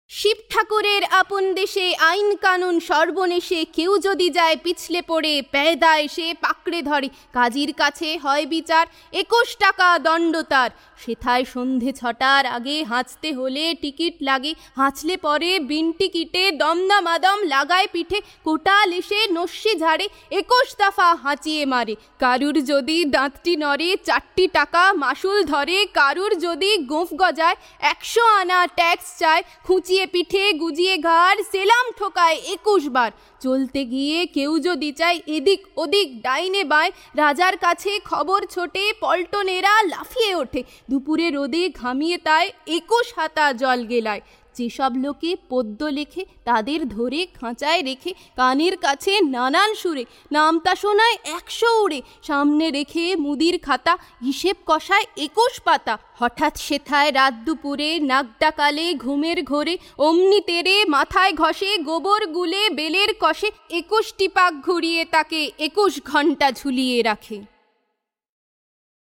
শিব ঠাকুরের আপন দেশে আইন কানুন সর্বনেশে কেউ যদি যায় পিছলে পড়ে পেয়দায় সে পাকড়ে ধরে কাজীর কাছে হয় বিচার 21 টাকা দণ্ড তার। সেথায় সন্ধে 6টার আগে হাঁচতে হলে টিকিট লাগে, হাঁচলে পরে বিন টিকিটে দমদামাদম লাগায় পিঠে, কোটাল এসে নস্যি ঝাড়ে 21 দফা হাঁচিয়ে মারে। কারুর যদি দাঁতটি নড়ে 4টি টাকা মাসুল ধরে, কারুর যদি গোঁফ গজায় 100 আনা ট্যাক্স চায়, খুঁচিয়ে পিঠে গুজিয়ে ঘাড় সেলাম ঠোকায় 21 বার। চলতে গিয়ে কেউ যদি চায় এদিক ওদিক ডাইনে বাঁয়, রাজার কাছে খবর ছোটে পল্টনেরা লাফিয়ে ওঠে, দুপুরে রোদে ঘামিয়ে তাই 21 হাতা জল গেলায়। যেসব লোকে পদ্য লেখে তাদের ধরে খাঁচায় রেখে কানের কাছে নানান সুরে নামতা শোনায় 100 উড়ে, সামনে রেখে মুদির খাতা হিসেব কষায় 21 পাতা। হঠাৎ সেথায় রাত দুপুরে নাক ডাকালে ঘুমের ঘোরে অমনি তেরে মাথায় ঘষে গোবর গুলে বেলের কষে 21টি পাক ঘুরিয়ে তাকে 21 ঘন্টা ঝুলিয়ে রাখে।